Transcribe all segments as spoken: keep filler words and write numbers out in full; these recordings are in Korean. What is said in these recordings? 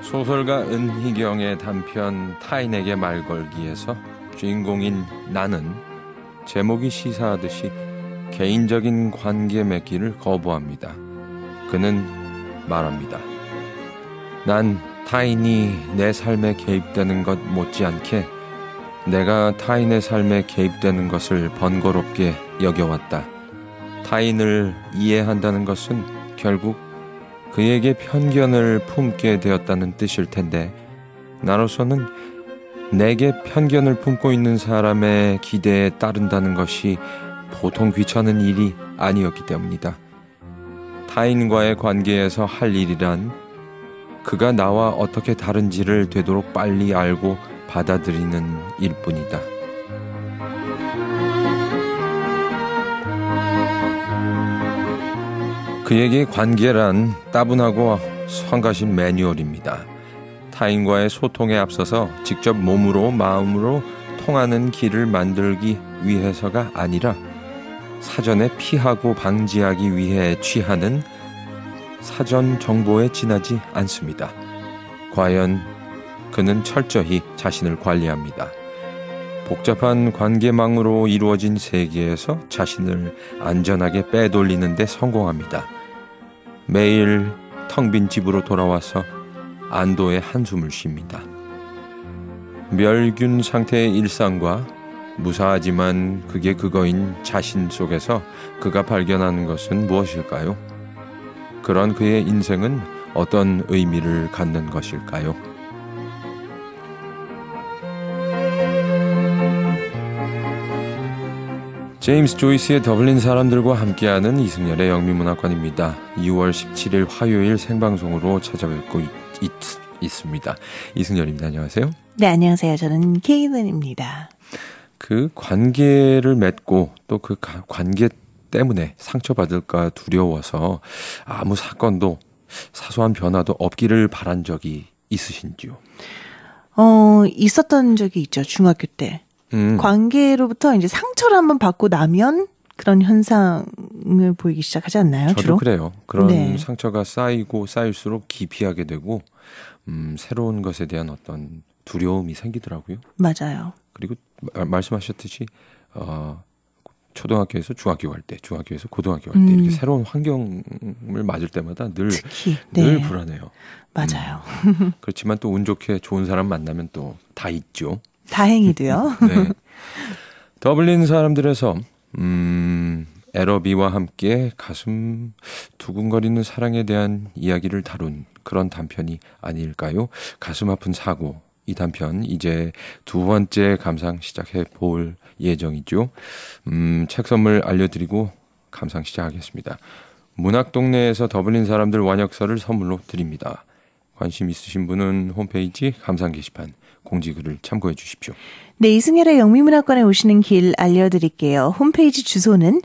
소설가 은희경의 단편 타인에게 말 걸기에서 주인공인 나는 제목이 시사하듯이 개인적인 관계 맺기를 거부합니다. 그는 말합니다. 난 타인이 내 삶에 개입되는 것 못지않게 내가 타인의 삶에 개입되는 것을 번거롭게 여겨왔다. 타인을 이해한다는 것은 결국 그에게 편견을 품게 되었다는 뜻일 텐데 나로서는 내게 편견을 품고 있는 사람의 기대에 따른다는 것이 보통 귀찮은 일이 아니었기 때문이다. 타인과의 관계에서 할 일이란 그가 나와 어떻게 다른지를 되도록 빨리 알고 받아들이는 일뿐이다. 그에게 관계란 따분하고 성가신 매뉴얼입니다. 타인과의 소통에 앞서서 직접 몸으로 마음으로 통하는 길을 만들기 위해서가 아니라 사전에 피하고 방지하기 위해 취하는 사전 정보에 지나지 않습니다. 과연 그는 철저히 자신을 관리합니다. 복잡한 관계망으로 이루어진 세계에서 자신을 안전하게 빼돌리는 데 성공합니다. 매일 텅 빈 집으로 돌아와서 안도의 한숨을 쉽니다. 멸균 상태의 일상과 무사하지만 그게 그거인 자신 속에서 그가 발견하는 것은 무엇일까요? 그런 그의 인생은 어떤 의미를 갖는 것일까요? 제임스 조이스의 더블린 사람들과 함께하는 이승열의 영미문학관입니다. 유월 십칠일 화요일 생방송으로 찾아뵙고 있, 있, 있습니다. 이승열입니다. 안녕하세요. 네, 안녕하세요. 저는 케이든입니다. 그 관계를 맺고 또 그 관계 때문에 상처받을까 두려워서 아무 사건도 사소한 변화도 없기를 바란 적이 있으신지요? 어, 있었던 적이 있죠. 중학교 때. 음. 관계로부터 이제 상처를 한번 받고 나면 그런 현상을 보이기 시작하지 않나요? 저도 주로? 그래요. 그런 네. 상처가 쌓이고 쌓일수록 기피하게 되고 음, 새로운 것에 대한 어떤 두려움이 생기더라고요. 맞아요. 그리고 마, 말씀하셨듯이 어, 초등학교에서 중학교 갈 때, 중학교에서 고등학교 갈 때 음. 이렇게 새로운 환경을 맞을 때마다 늘, 특히, 늘 네. 불안해요. 맞아요. 음. 그렇지만 또 운 좋게 좋은 사람 만나면 또 다 있죠. 다행히도요. 네. 더블린 사람들에서 음, 에러비와 함께 가슴 두근거리는 사랑에 대한 이야기를 다룬 그런 단편이 아닐까요? 가슴 아픈 사고. 이 단편 이제 두 번째 감상 시작해 볼 예정이죠. 음, 책 선물 알려드리고 감상 시작하겠습니다. 문학동네에서 더블린 사람들 완역서를 선물로 드립니다. 관심 있으신 분은 홈페이지 감상 게시판 공지글을 참고해 주십시오. 네, 이승열의 영미문학관에 오시는 길 알려드릴게요. 홈페이지 주소는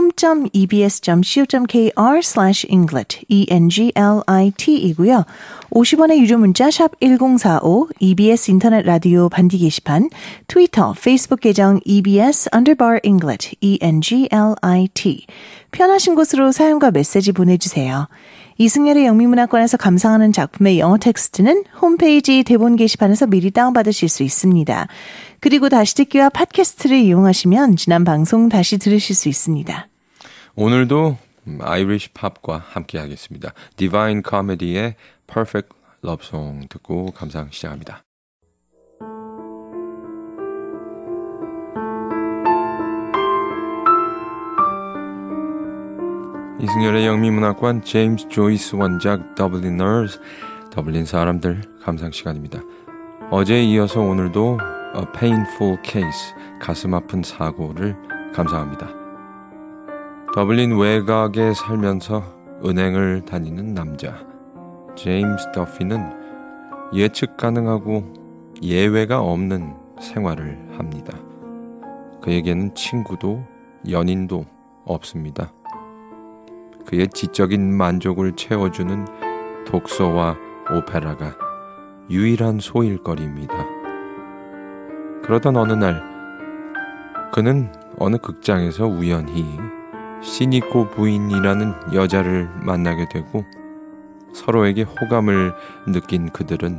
home.ebs.co.kr slash englit, E-N-G-L-I-T 이고요. 오십 원의 유료 문자 샵 일공사오, 이비에스 인터넷 라디오 반디 게시판, 트위터, 페이스북 계정 이비에스 underbar englit, E-N-G-L-I-T. 편하신 곳으로 사연과 메시지 보내주세요. 이승열의 영미문학관에서 감상하는 작품의 영어 텍스트는 홈페이지 대본 게시판에서 미리 다운받으실 수 있습니다. 그리고 다시 듣기와 팟캐스트를 이용하시면 지난 방송 다시 들으실 수 있습니다. 오늘도 아이리시 팝과 함께 하겠습니다. 디바인 코미디의 Perfect Love Song 듣고 감상 시작합니다. 이승열의 영미문학관 제임스 조이스 원작 더블리너스 더블린 사람들 감상 시간입니다. 어제에 이어서 오늘도 A Painful Case 가슴 아픈 사고를 감상합니다. 더블린 외곽에 살면서 은행을 다니는 남자 제임스 더피는 예측 가능하고 예외가 없는 생활을 합니다. 그에게는 친구도 연인도 없습니다. 그의 지적인 만족을 채워주는 독서와 오페라가 유일한 소일거리입니다. 그러던 어느 날 그는 어느 극장에서 우연히 시니코 부인이라는 여자를 만나게 되고 서로에게 호감을 느낀 그들은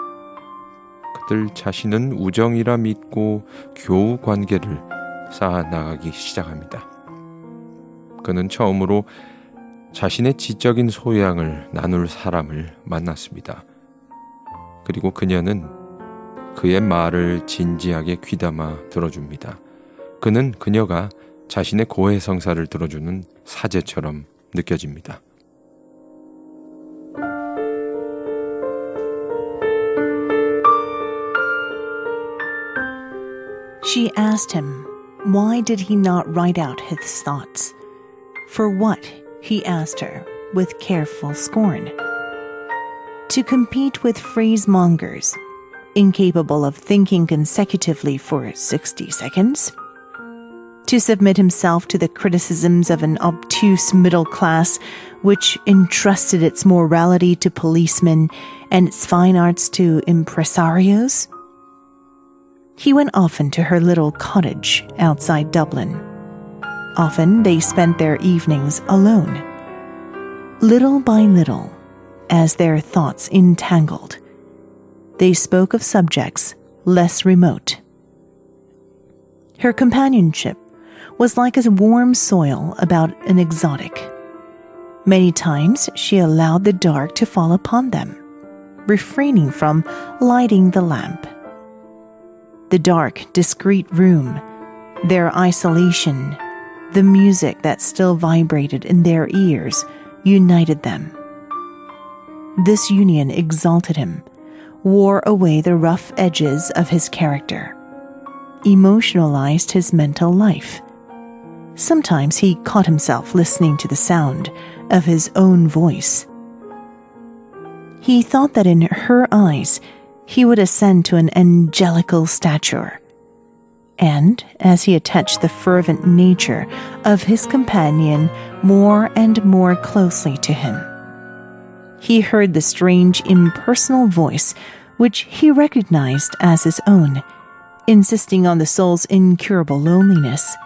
그들 자신은 우정이라 믿고 교우 관계를 쌓아나가기 시작합니다. 그는 처음으로 자신의 지적인 소양을 나눌 사람을 만났습니다. 그리고 그녀는 그의 말을 진지하게 귀담아 들어줍니다. 그는 그녀가 자신의 고해성사를 들어주는 사제처럼 느껴집니다. She asked him, why did he not write out his thoughts? For what, he asked her, with careful scorn. To compete with phrasemongers, incapable of thinking consecutively for sixty seconds? To submit himself to the criticisms of an obtuse middle class which entrusted its morality to policemen and its fine arts to impresarios? He went often to her little cottage outside Dublin. Often they spent their evenings alone. Little by little, as their thoughts entangled, they spoke of subjects less remote. Her companionship was like a warm soil about an exotic. Many times she allowed the dark to fall upon them, refraining from lighting the lamp. The dark, discreet room, their isolation, the music that still vibrated in their ears united them. This union exalted him, wore away the rough edges of his character, emotionalized his mental life. Sometimes he caught himself listening to the sound of his own voice. He thought that in her eyes he would ascend to an angelical stature. And as he attached the fervent nature of his companion more and more closely to him, he heard the strange impersonal voice which he recognized as his own, insisting on the soul's incurable loneliness.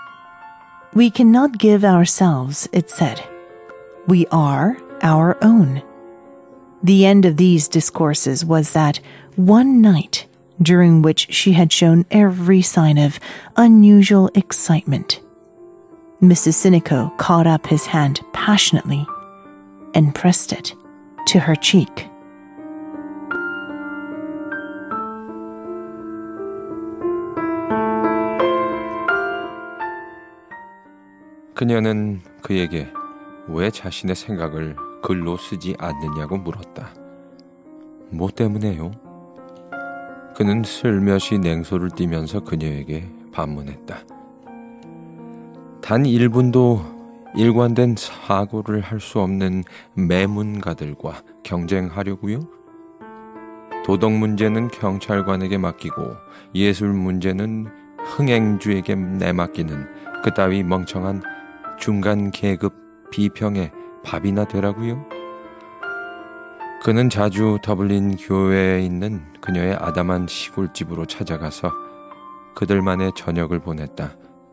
We cannot give ourselves, it said. We are our own. The end of these discourses was that one night during which she had shown every sign of unusual excitement, Missus Sinico caught up his hand passionately and pressed it to her cheek. 그녀는 그에게 왜 자신의 생각을 글로 쓰지 않느냐고 물었다. 뭐 때문에요? 그는 슬며시 냉소를 띠면서 그녀에게 반문했다. 단 일 분도 일관된 사고를 할 수 없는 매문가들과 경쟁하려고요? 도덕 문제는 경찰관에게 맡기고 예술 문제는 흥행주에게 내맡기는 그따위 멍청한 중간 계급 비평의 밥이나 되라고요? 그는 자주 더블린 교회에 있는 그녀의 아담한 시골집으로 찾아가서 그들만의 저녁을 보냈다.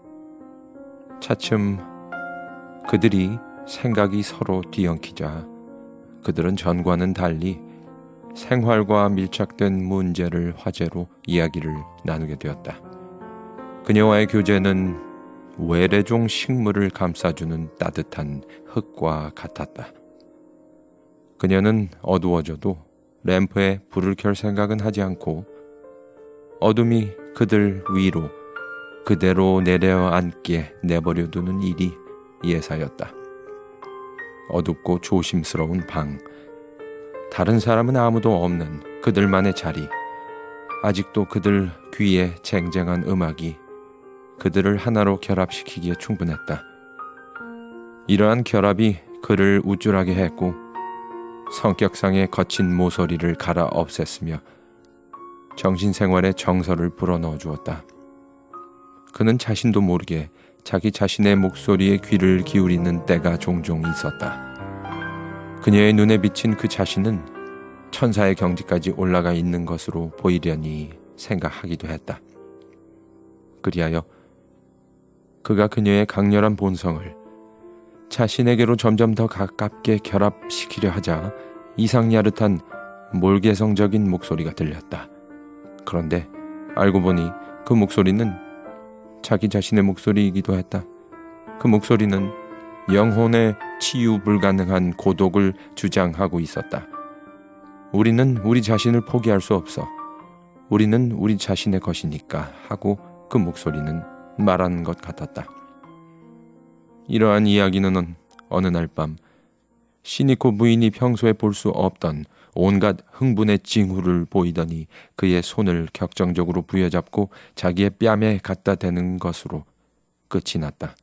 차츰 그들이 생각이 서로 뒤엉키자 그들은 전과는 달리 생활과 밀착된 문제를 화제로 이야기를 나누게 되었다. 그녀와의 교제는 외래종 식물을 감싸주는 따뜻한 흙과 같았다. 그녀는 어두워져도 램프에 불을 켤 생각은 하지 않고 어둠이 그들 위로 그대로 내려앉게 내버려 두는 일이 예사였다. 어둡고 조심스러운 방, 다른 사람은 아무도 없는 그들만의 자리, 아직도 그들 귀에 쟁쟁한 음악이 그들을 하나로 결합시키기에 충분했다. 이러한 결합이 그를 우쭐하게 했고 성격상의 거친 모서리를 갈아 없앴으며 정신생활의 정서를 불어넣어 주었다. 그는 자신도 모르게 자기 자신의 목소리에 귀를 기울이는 때가 종종 있었다. 그녀의 눈에 비친 그 자신은 천사의 경지까지 올라가 있는 것으로 보이려니 생각하기도 했다. 그리하여 그가 그녀의 강렬한 본성을 자신에게로 점점 더 가깝게 결합시키려 하자 이상 야릇한 몰개성적인 목소리가 들렸다. 그런데 알고 보니 그 목소리는 자기 자신의 목소리이기도 했다. 그 목소리는 영혼의 치유 불가능한 고독을 주장하고 있었다. 우리는 우리 자신을 포기할 수 없어. 우리는 우리 자신의 것이니까 하고 그 목소리는 말하는 것 같았다. 이러한 이야기는 어느 날 밤 시니코 부인이 평소에 볼 수 없던 온갖 흥분의 징후를 보이더니 그의 손을 격정적으로 부여잡고 자기의 뺨에 갖다 대는 것으로 끝이 났다.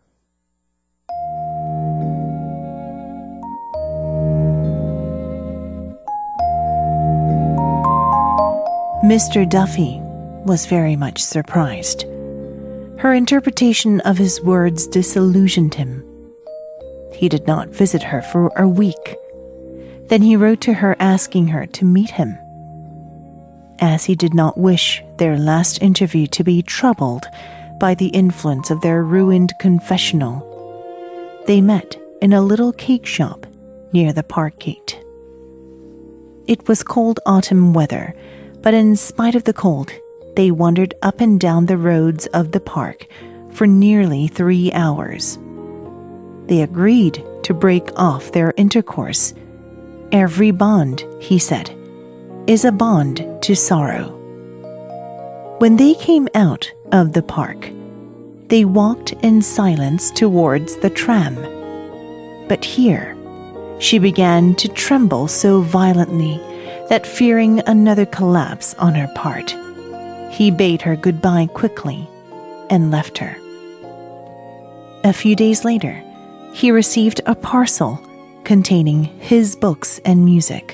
Mister Duffy was very much surprised. Her interpretation of his words disillusioned him. He did not visit her for a week. Then he wrote to her asking her to meet him. As he did not wish their last interview to be troubled by the influence of their ruined confessional, they met in a little cake shop near the park gate. It was cold autumn weather, but in spite of the cold, they wandered up and down the roads of the park for nearly three hours. They agreed to break off their intercourse. Every bond, he said, is a bond to sorrow. When they came out of the park, they walked in silence towards the tram. But here, she began to tremble so violently that, fearing another collapse on her part, he bade her goodbye quickly and left her. A few days later, he received a parcel containing his books and music.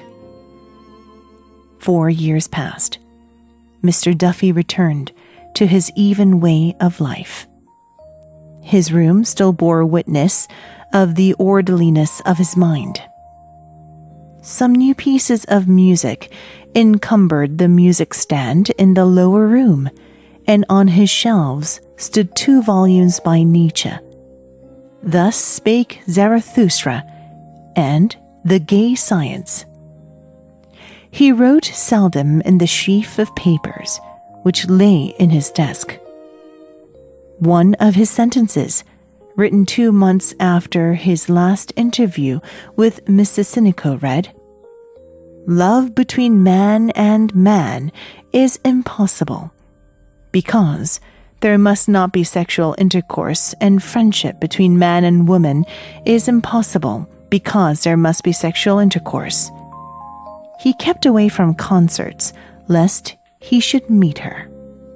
Four years passed. Mister Duffy returned to his even way of life. His room still bore witness of the orderliness of his mind. Some new pieces of music encumbered the music stand in the lower room, and on his shelves stood two volumes by Nietzsche, Thus Spake Zarathustra and The Gay Science. He wrote seldom in the sheaf of papers which lay in his desk. One of his sentences, written two months after his last interview with Missus Sinico, read, "Love between man and man is impossible, because there must not be sexual intercourse, and friendship between man and woman is impossible, because there must be sexual intercourse." He kept away from concerts, lest he should meet her.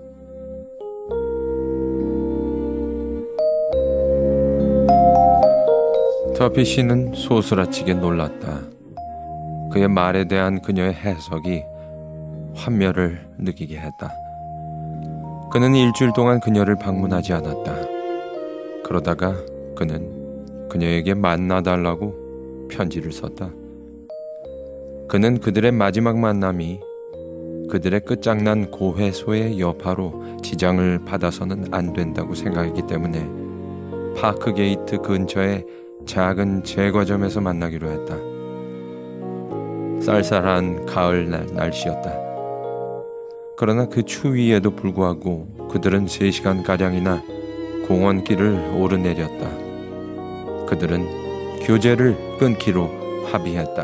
더피 씨는 소스라치게 놀랐다. 그의 말에 대한 그녀의 해석이 환멸을 느끼게 했다. 그는 일주일 동안 그녀를 방문하지 않았다. 그러다가 그는 그녀에게 만나달라고 편지를 썼다. 그는 그들의 마지막 만남이 그들의 끝장난 고해소의 여파로 지장을 받아서는 안 된다고 생각했기 때문에 파크 게이트 근처의 작은 제과점에서 만나기로 했다. 쌀쌀한 가을날 날씨였다. 그러나 그 추위에도 불구하고 그들은 세 시간가량이나 공원길을 오르내렸다. 그들은 교제를 끊기로 합의했다.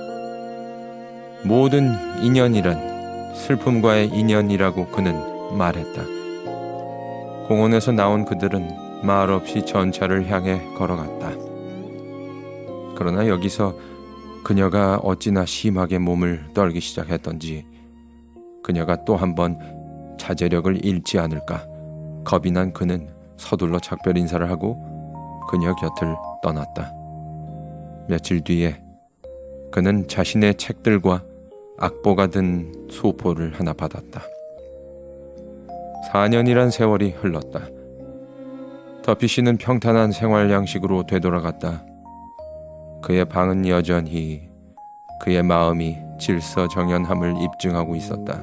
모든 인연이란 슬픔과의 인연이라고 그는 말했다. 공원에서 나온 그들은 말없이 전차를 향해 걸어갔다. 그러나 여기서 그녀가 어찌나 심하게 몸을 떨기 시작했던지 그녀가 또 한 번 자제력을 잃지 않을까 겁이 난 그는 서둘러 작별 인사를 하고 그녀 곁을 떠났다. 며칠 뒤에 그는 자신의 책들과 악보가 든 소포를 하나 받았다. 사 년이란 세월이 흘렀다. 더피 씨는 평탄한 생활 양식으로 되돌아갔다. 그의 방은 여전히 그의 마음이 질서정연함을 입증하고 있었다.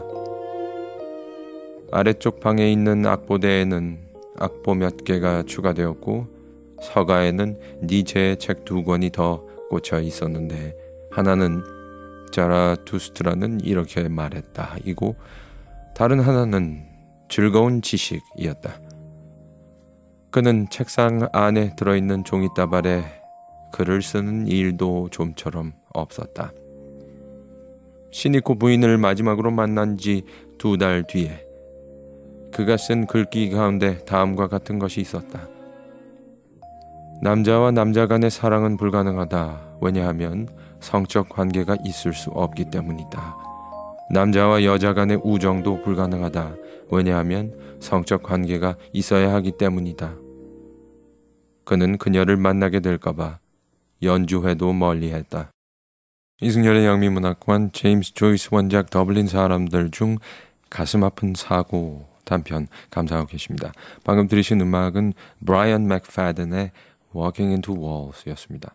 아래쪽 방에 있는 악보대에는 악보 몇 개가 추가되었고 서가에는 니체의 책 두 권이 더 꽂혀 있었는데 하나는 자라투스트라는 이렇게 말했다. 이고 다른 하나는 즐거운 지식이었다. 그는 책상 안에 들어있는 종이다발에 글을 쓰는 일도 좀처럼 없었다. 시니코 부인을 마지막으로 만난 지 두 달 뒤에 그가 쓴 글귀 가운데 다음과 같은 것이 있었다. 남자와 남자 간의 사랑은 불가능하다. 왜냐하면 성적 관계가 있을 수 없기 때문이다. 남자와 여자 간의 우정도 불가능하다. 왜냐하면 성적 관계가 있어야 하기 때문이다. 그는 그녀를 만나게 될까봐 연주회도 멀리했다. 이승열의 영미문학관, 제임스 조이스 원작 더블린 사람들 중 가슴 아픈 사고 단편 감상하고 계십니다. 방금 들으신 음악은 브라이언 맥파든의 Walking into Walls 였습니다.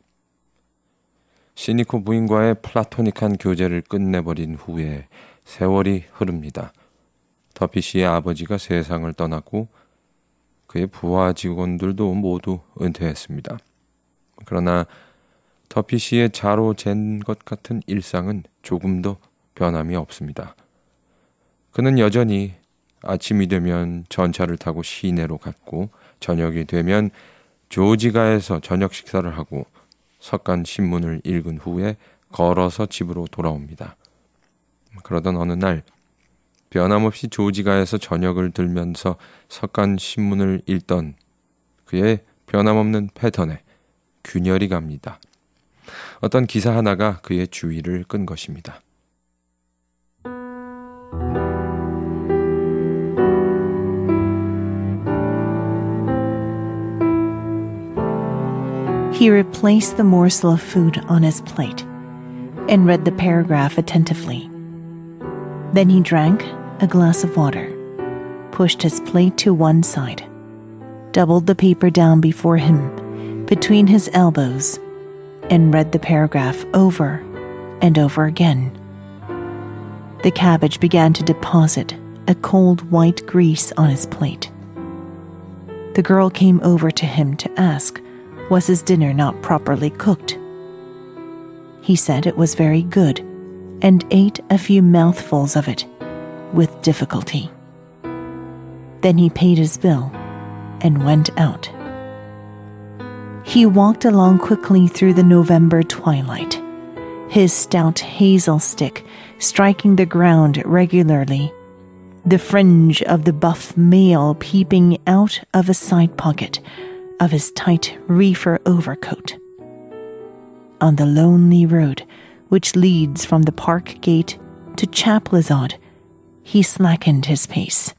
시니코 부인과의 플라토닉한 교제를 끝내버린 후에 세월이 흐릅니다. 더피 씨의 아버지가 세상을 떠났고 그의 부하 직원들도 모두 은퇴했습니다. 그러나 더피 씨의 자로 잰 것 같은 일상은 조금도 변함이 없습니다. 그는 여전히 아침이 되면 전차를 타고 시내로 갔고 저녁이 되면 조지가에서 저녁 식사를 하고 석간 신문을 읽은 후에 걸어서 집으로 돌아옵니다. 그러던 어느 날 변함없이 조지가에서 저녁을 들면서 석간 신문을 읽던 그의 변함없는 패턴에 균열이 갑니다. 어떤 기사 하나가 그의 주의를 끈 것입니다. He replaced the morsel of food on his plate and read the paragraph attentively. Then he drank a glass of water, pushed his plate to one side, doubled the paper down before him between his elbows, and read the paragraph over and over again. The cabbage began to deposit a cold white grease on his plate. The girl came over to him to ask, was his dinner not properly cooked? He said it was very good and ate a few mouthfuls of it with difficulty. Then he paid his bill and went out. He walked along quickly through the November twilight, his stout hazel stick striking the ground regularly, the fringe of the buff mail peeping out of a side pocket of his tight reefer overcoat. On the lonely road which leads from the park gate to Chaplazod, he slackened his pace.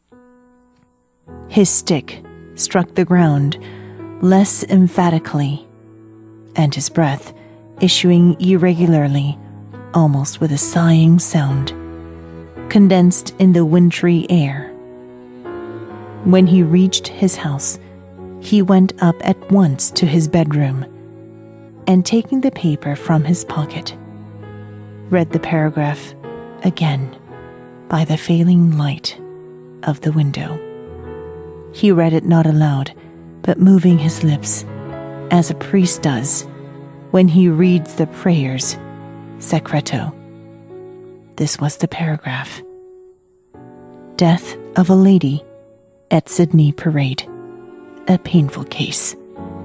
His stick struck the ground less emphatically, and his breath, issuing irregularly, almost with a sighing sound, condensed in the wintry air. When he reached his house, he went up at once to his bedroom, and taking the paper from his pocket, read the paragraph again by the failing light of the window. He read it not aloud, but moving his lips, as a priest does when he reads the prayers secreto. This was the paragraph. Death of a lady at Sydney Parade. A painful case.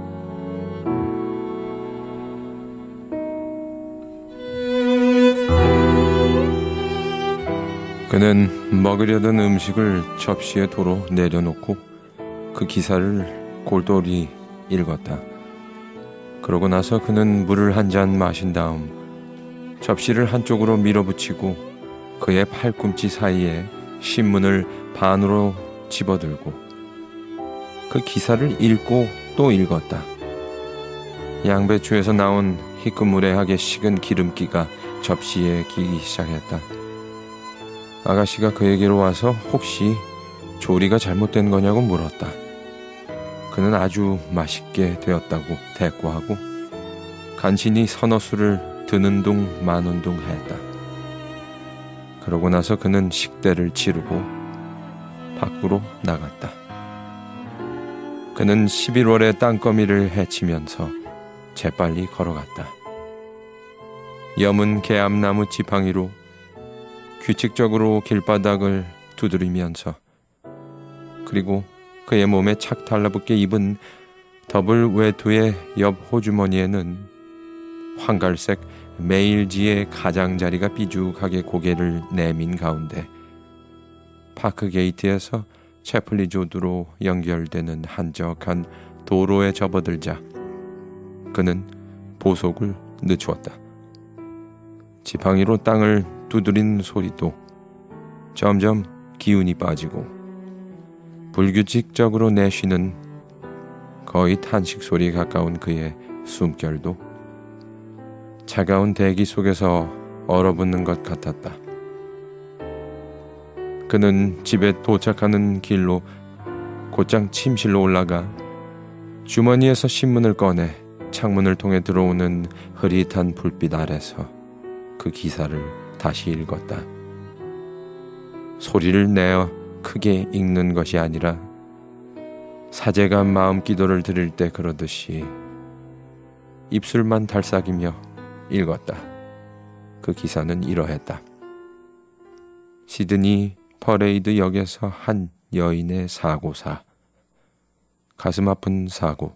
그는 먹으려던 음식을 접시에 도로 내려놓고 그 기사를 골똘히 읽었다. 그러고 나서 그는 물을 한 잔 마신 다음 접시를 한쪽으로 밀어붙이고 그의 팔꿈치 사이에 신문을 반으로 집어들고 그 기사를 읽고 또 읽었다. 양배추에서 나온 희끄무레하게 식은 기름기가 접시에 기기 시작했다. 아가씨가 그에게로 와서 혹시 조리가 잘못된 거냐고 물었다. 그는 아주 맛있게 되었다고 대꾸하고 간신히 서너 수를 드는 둥 마는 둥 했다. 그러고 나서 그는 식대를 치르고 밖으로 나갔다. 그는 십일월의 땅거미를 헤치면서 재빨리 걸어갔다. 염은 개암나무 지팡이로 규칙적으로 길바닥을 두드리면서 그리고 그의 몸에 착 달라붙게 입은 더블 외투의 옆 호주머니에는 황갈색 메일지의 가장자리가 삐죽하게 고개를 내민 가운데 파크 게이트에서 채플리조드로 연결되는 한적한 도로에 접어들자 그는 보속을 늦추었다. 지팡이로 땅을 두드린 소리도 점점 기운이 빠지고 불규칙적으로 내쉬는 거의 탄식 소리에 가까운 그의 숨결도 차가운 대기 속에서 얼어붙는 것 같았다. 그는 집에 도착하는 길로 곧장 침실로 올라가 주머니에서 신문을 꺼내 창문을 통해 들어오는 흐릿한 불빛 아래서 그 기사를 다시 읽었다. 소리를 내어 크게 읽는 것이 아니라 사제가 마음 기도를 드릴 때 그러듯이 입술만 달싹이며 읽었다. 그 기사는 이러했다. 시드니 퍼레이드 역에서 한 여인의 사고사. 가슴 아픈 사고.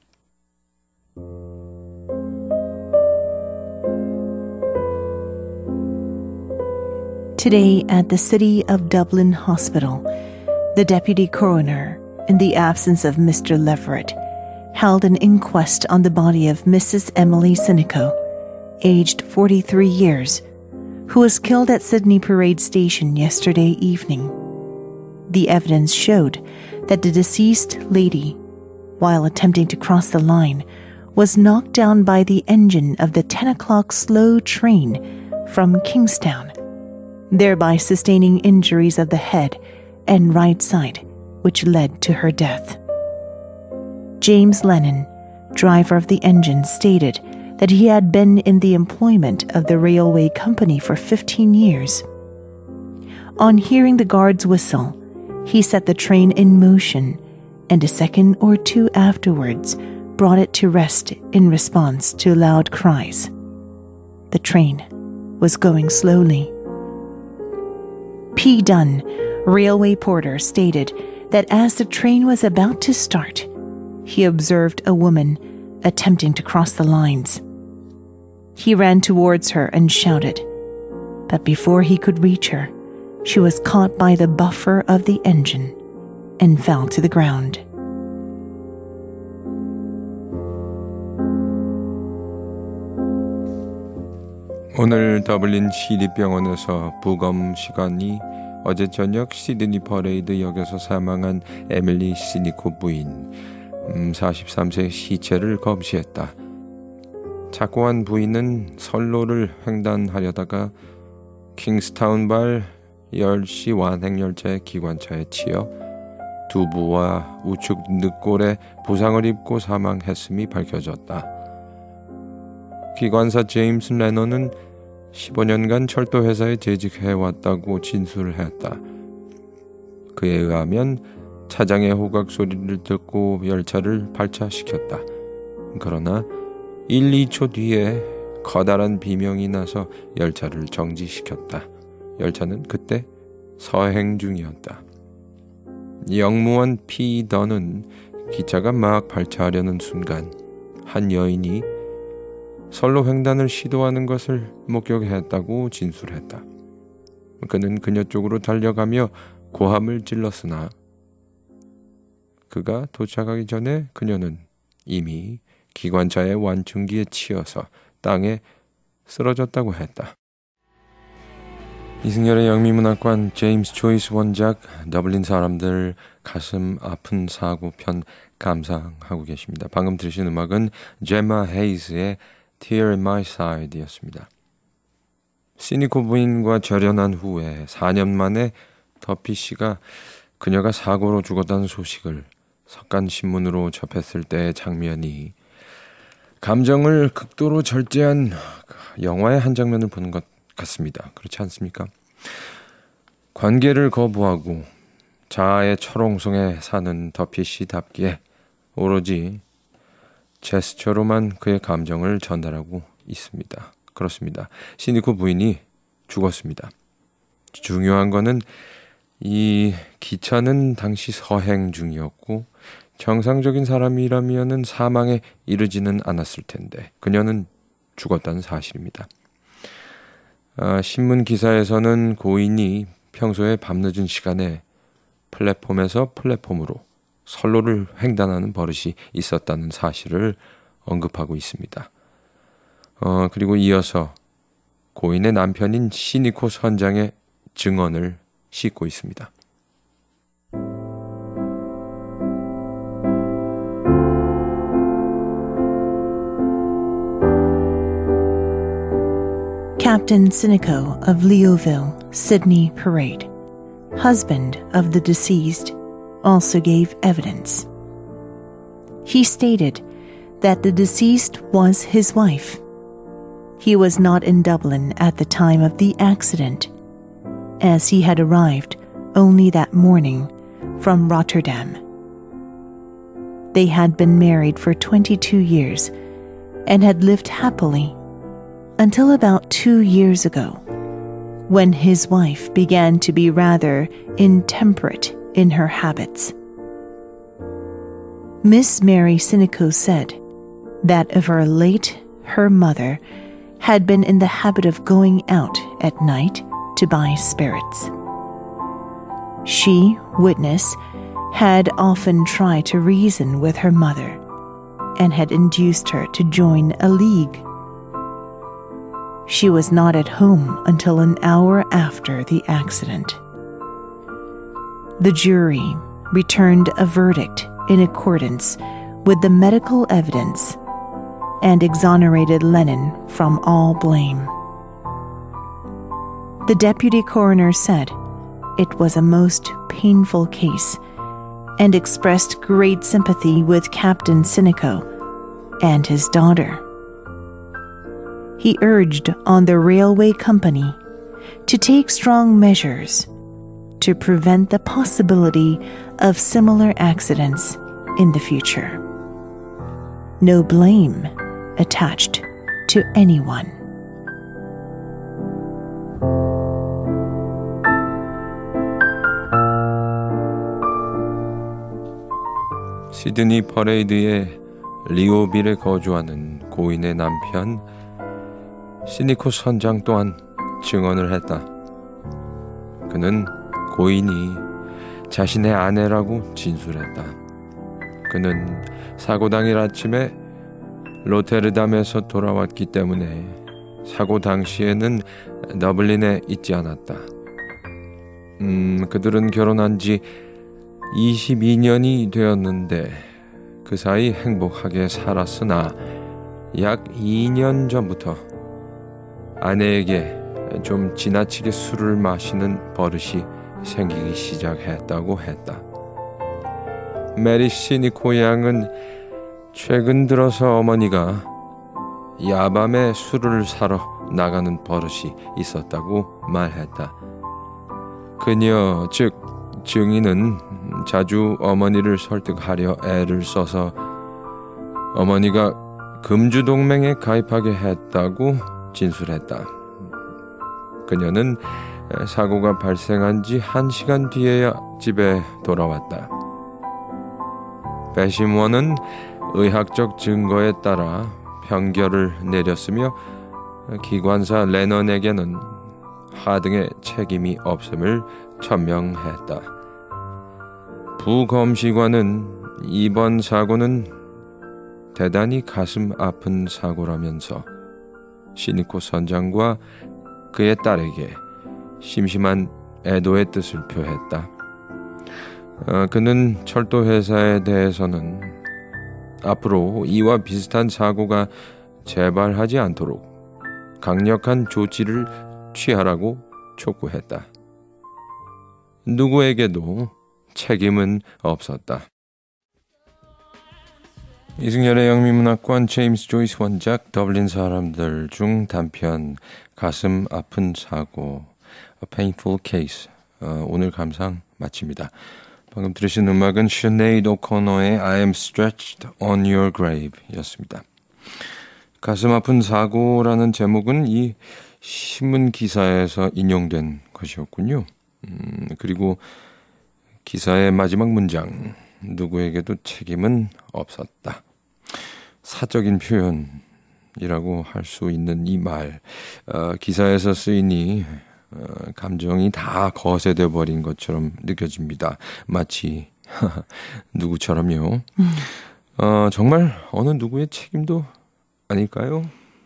Today at the City of Dublin Hospital, the deputy coroner, in the absence of Mister Leverett, held an inquest on the body of Missus Emily Sinico, aged forty-three years, who was killed at Sydney Parade Station yesterday evening. The evidence showed that the deceased lady, while attempting to cross the line, was knocked down by the engine of the ten o'clock slow train from Kingstown, thereby sustaining injuries of the head and right side, which led to her death. James Lennon, driver of the engine, stated that he had been in the employment of the railway company for fifteen years. On hearing the guard's whistle, he set the train in motion, and a second or two afterwards brought it to rest in response to loud cries. The train was going slowly. P. Dunn, railway porter, stated that as the train was about to start, he observed a woman attempting to cross the lines. He ran towards her and shouted, but before he could reach her, she was caught by the buffer of the engine and fell to the ground. 오늘 더블린 시립병원에서 부검 시간이 어제 저녁 시드니 퍼레이드 역에서 사망한 에밀리 시니코 부인 음, 사십삼 세 시체를 검시했다. 착고한 부인은 선로를 횡단하려다가 킹스타운발 열 시 완행열차의 기관차에 치여 두부와 우측 늑골에 부상을 입고 사망했음이 밝혀졌다. 기관사 제임스 레너는 십오 년간 철도회사에 재직해왔다고 진술을 했다. 그에 의하면 차장의 호각 소리를 듣고 열차를 발차시켰다. 그러나 일, 이 초 뒤에 커다란 비명이 나서 열차를 정지시켰다. 열차는 그때 서행 중이었다. 영무원 피. 던은 기차가 막 발차하려는 순간 한 여인이 선로 횡단을 시도하는 것을 목격했다고 진술했다. 그는 그녀 쪽으로 달려가며 고함을 질렀으나 그가 도착하기 전에 그녀는 이미 기관차의 완충기에 치여서 땅에 쓰러졌다고 했다. 이승열의 영미문학관 제임스 조이스 원작 더블린 사람들 가슴 아픈 사고편 감상하고 계십니다. 방금 들으신 음악은 제마 헤이즈의 Tear in My Side 였습니다. 시니코 부인과 절연한 후에 사 년 만에 더피 씨가 그녀가 사고로 죽었다는 소식을 석간신문으로 접했을 때의 장면이 감정을 극도로 절제한 영화의 한 장면을 보는 것 같습니다. 그렇지 않습니까? 관계를 거부하고 자아의 철옹성에 사는 더피 씨답게 오로지 제스처로만 그의 감정을 전달하고 있습니다. 그렇습니다. 시니코 부인이 죽었습니다. 중요한 거는 이 기차는 당시 서행 중이었고 정상적인 사람이라면은 사망에 이르지는 않았을 텐데 그녀는 죽었다는 사실입니다. 아, 신문 기사에서는 고인이 평소에 밤늦은 시간에 플랫폼에서 플랫폼으로 선로를 횡단하는 버릇이 있었다는 사실을 언급하고 있습니다. 어, 그리고 이어서 고인의 남편인 시니코 선장의 증언을 싣고 있습니다. Captain Sinico of Leoville, Sydney Parade, husband of the deceased, also gave evidence. He stated that the deceased was his wife. He was not in Dublin at the time of the accident, as he had arrived only that morning from Rotterdam. They had been married for twenty-two years and had lived happily until about two years ago, when his wife began to be rather intemperate in her habits. Miss Mary Sinico said that of her late, her mother had been in the habit of going out at night to buy spirits. She, witness, had often tried to reason with her mother and had induced her to join a league. She was not at home until an hour after the accident. The jury returned a verdict in accordance with the medical evidence and exonerated Lennon from all blame. The deputy coroner said it was a most painful case and expressed great sympathy with Captain Sinico and his daughter. He urged on the railway company to take strong measures to prevent the possibility of similar accidents in the future. No blame attached to anyone. 시드니 퍼레이드의 리오빌에 거주하는 고인의 남편 시니코 선장 또한 증언을 했다. 그는 고인이 자신의 아내라고 진술했다. 그는 사고 당일 아침에 로테르담에서 돌아왔기 때문에 사고 당시에는 더블린에 있지 않았다. 음, 그들은 결혼한 지 이십이 년이 되었는데 그 사이 행복하게 살았으나 약 이 년 전부터 아내에게 좀 지나치게 술을 마시는 버릇이 생기기 시작했다고 했다. 메리 시니코 양은 최근 들어서 어머니가 야밤에 술을 사러 나가는 버릇이 있었다고 말했다. 그녀, 즉 증인은 자주 어머니를 설득하려 애를 써서 어머니가 금주동맹에 가입하게 했다고 진술했다. 그녀는 사고가 발생한 지 한 시간 뒤에야 집에 돌아왔다. 배심원은 의학적 증거에 따라 평결을 내렸으며 기관사 레넌에게는 하등의 책임이 없음을 천명했다. 부검시관은 이번 사고는 대단히 가슴 아픈 사고라면서 시니코 선장과 그의 딸에게 심심한 애도의 뜻을 표했다. 어, 그는 철도회사에 대해서는 앞으로 이와 비슷한 사고가 재발하지 않도록 강력한 조치를 취하라고 촉구했다. 누구에게도 책임은 없었다. 이승열의 영미문학관 제임스 조이스 원작 더블린 사람들 중 단편 가슴 아픈 사고 A Painful Case 어, 오늘 감상 마칩니다. 방금 들으신 음악은 슈네이드 오코너의 I am stretched on your grave 였습니다. 가슴 아픈 사고라는 제목은 이 신문 기사에서 인용된 것이었군요. 음, 그리고 기사의 마지막 문장, 누구에게도 책임은 없었다. 사적인 표현이라고 할 수 있는 이 말, 어, 기사에서 쓰이니 어, 감정이 다 거세돼 버린 것처럼 느껴집니다. 마치 누구처럼요. 음. 어, 정말 어느 누구의 책임도 아닐까요?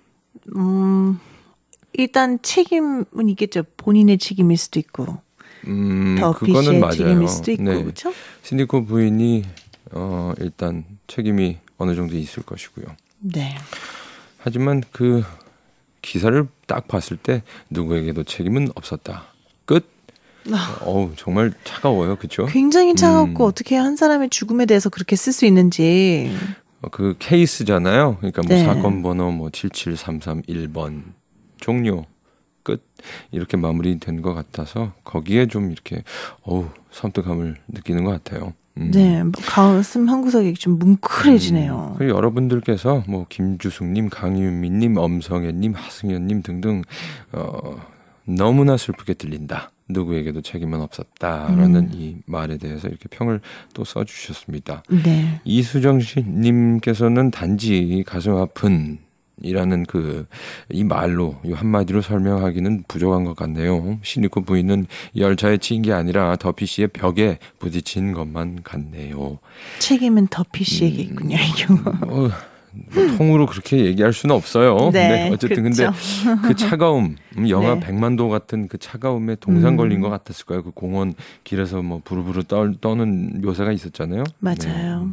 음, 일단 책임은 있겠죠. 본인의 책임일 수도 있고, 음, 더피 그거는 씨의 맞아요. 책임일 수도 있고, 네. 그렇죠? 신디코 부인이 어, 일단 책임이 어느 정도 있을 것이고요. 네. 하지만 그 기사를 딱 봤을 때 누구에게도 책임은 없었다. 끝. 어우, 정말 차가워요, 그렇죠? 굉장히 차갑고 음. 어떻게 한 사람의 죽음에 대해서 그렇게 쓸 수 있는지. 그 케이스잖아요. 그러니까 뭐 네. 사건 번호 뭐 칠칠삼삼일 번 종료 끝 이렇게 마무리된 것 같아서 거기에 좀 이렇게 어우 섬뜩함을 느끼는 것 같아요. 음. 네, 가슴 한 구석이 좀 뭉클해지네요. 음, 그리고 여러분들께서 뭐 김주숙님, 강유민님, 엄성애님, 하승현님 등등 어, 너무나 슬프게 들린다. 누구에게도 책임은 없었다라는 음. 이 말에 대해서 이렇게 평을 또 써주셨습니다. 네. 이수정 씨님께서는 단지 가슴 아픈 이라는 그 이 말로 이 한마디로 설명하기는 부족한 것 같네요. 신니코 부인은 열차에 치인 게 아니라 더피 씨의 벽에 부딪힌 것만 같네요. 책임은 더피 씨에게 음, 있군요, 이 경우. 어, 뭐 통으로 그렇게 얘기할 수는 없어요. 네, 네 어쨌든 그쵸. 근데 그 차가움, 영하 네. 백만도 같은 그 차가움에 동상 걸린 음. 것 같았을 거예요. 그 공원 길에서 뭐 부르부르 떠, 떠는 묘사가 있었잖아요. 맞아요.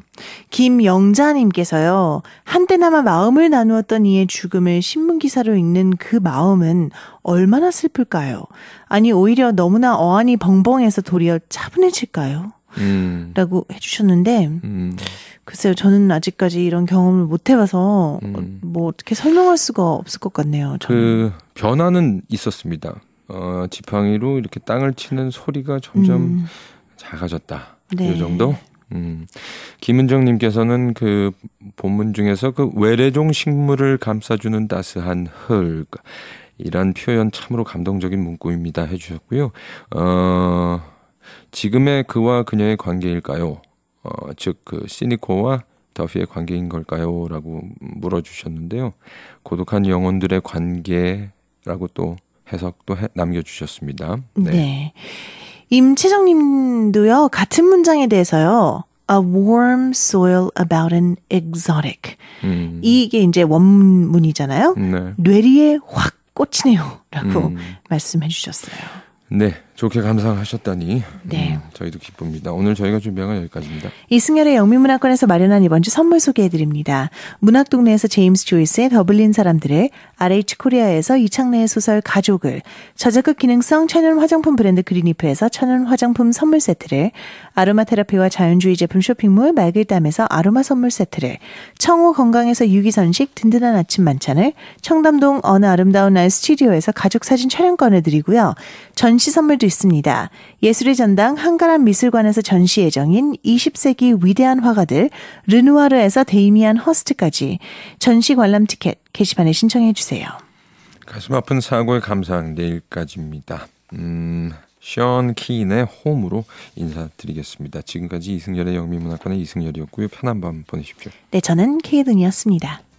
김영자님께서요. 한때나마 마음을 나누었던 이의 죽음을 신문기사로 읽는 그 마음은 얼마나 슬플까요? 아니 오히려 너무나 어안이 벙벙해서 도리어 차분해질까요? 음, 라고 해주셨는데 음, 글쎄요. 저는 아직까지 이런 경험을 못 해봐서 음. 뭐 어떻게 설명할 수가 없을 것 같네요. 저는. 그 변화는 있었습니다. 어, 지팡이로 이렇게 땅을 치는 소리가 점점 음. 작아졌다. 네. 이 정도? 음. 김은정님께서는 그 본문 중에서 그 외래종 식물을 감싸주는 따스한 흙 이란 표현 참으로 감동적인 문구입니다 해주셨고요. 어, 지금의 그와 그녀의 관계일까요? 어, 즉 그 시니코와 더피의 관계인 걸까요? 라고 물어주셨는데요. 고독한 영혼들의 관계라고 또 해석도 해, 남겨주셨습니다. 네. 네. 임채정님도요. 같은 문장에 대해서요. A warm soil about an exotic. 음. 이게 이제 원문이잖아요. 네. 뇌리에 확 꽂히네요. 라고 음. 말씀해 주셨어요. 네, 좋게 감상하셨다니 네. 음, 저희도 기쁩니다. 오늘 저희가 준비한 건 여기까지입니다. 이승열의 영미문학관에서 마련한 이번 주 선물 소개해드립니다. 문학동네에서 제임스 조이스의 더블린 사람들을, 알에이치 코리아에서 이창래의 소설 가족을, 저자극 기능성 천연 화장품 브랜드 그린리프에서 천연 화장품 선물 세트를, 아로마 테라피와 자연주의 제품 쇼핑몰 말글담에서 아로마 선물 세트를, 청호 건강에서 유기선식 든든한 아침 만찬을, 청담동 어느 아름다운 날 스튜디오에서 가족사진 촬영권을 드리고요. 전시 선물도 있습니다. 예술의 전당 한가람 미술관에서 전시 예정인 이십 세기 위대한 화가들 르누아르에서 데이미안 허스트까지 전시 관람 티켓 게시판에 신청해 주세요. 가슴 아픈 사고의 감상 내일까지입니다. 음, 션 키인의 홈으로 인사드리겠습니다. 지금까지 이승열의 영미문학관의 이승열이었고요. 편한 밤 보내십시오. 네, 저는 케이든이었습니다.